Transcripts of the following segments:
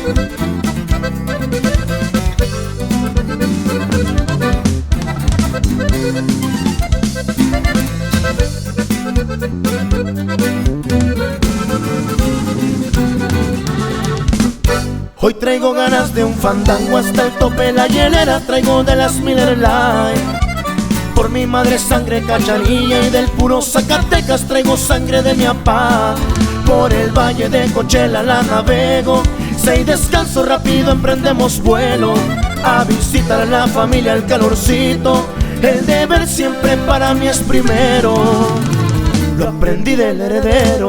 Hoy traigo ganas de un fandango hasta el tope, la hielera traigo de las Miller Lite. Por mi madre sangre cachanilla y del puro Zacatecas traigo sangre de mi papá. Por el valle de Coachella la navego, si descanso rápido emprendemos vuelo. A visitar a la familia, el calorcito, el deber siempre para mí es primero. Lo aprendí del heredero.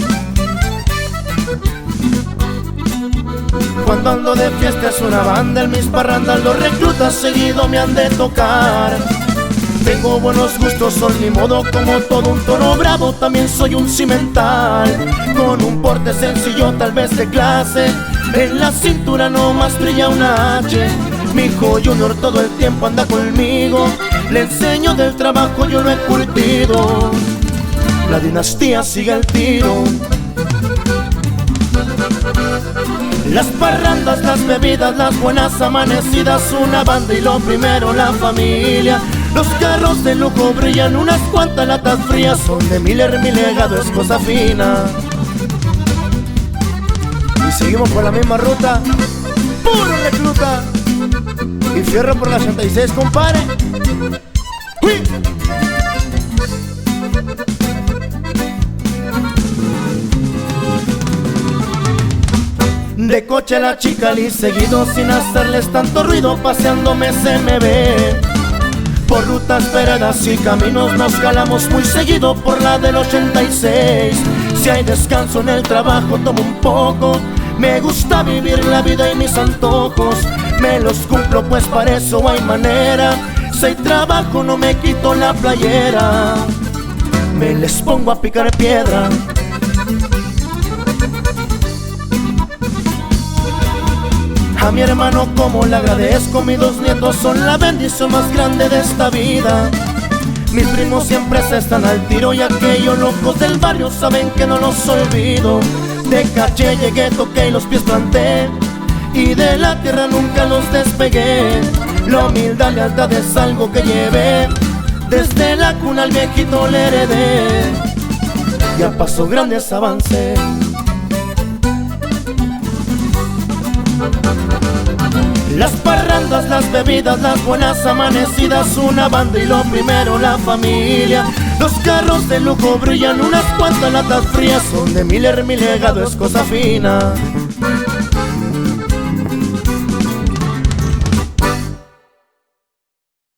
Cuando ando de fiesta es una banda, en mis parrandas los reclutas seguido me han de tocar. Tengo buenos gustos, son mi modo como todo un toro bravo, también soy un cimental. Con un porte sencillo, tal vez de clase, en la cintura no más brilla una H. Mi hijo Junior todo el tiempo anda conmigo, le enseño del trabajo, yo lo he curtido. La dinastía sigue el tiro. Las parrandas, las bebidas, las buenas amanecidas, una banda y lo primero la familia. Los carros de lujo brillan, unas cuantas latas frías son de Miller, mi legado es cosa fina. Y seguimos por la misma ruta, puro recluta. Y fierro por la 86, compadre. ¡Uy! De coche a la Chicali seguido sin hacerles tanto ruido, paseándome se me ve. Por rutas veredas y caminos nos jalamos muy seguido por la del 86. Si hay descanso en el trabajo tomo un poco, me gusta vivir la vida y mis antojos me los cumplo pues para eso hay manera. Si hay trabajo no me quito la playera, me les pongo a picar piedra. A mi hermano como le agradezco, mis dos nietos son la bendición más grande de esta vida. Mis primos siempre se están al tiro y aquellos locos del barrio saben que no los olvido. De caché llegué, toqué y los pies planté, y de la tierra nunca los despegué. La humildad, lealtad es algo que llevé, desde la cuna al viejito le heredé. Y a paso grandes avancé. Las parrandas, las bebidas, las buenas amanecidas, una banda y lo primero la familia. Los carros de lujo brillan, unas cuantas latas frías son de Miller, mi legado es cosa fina.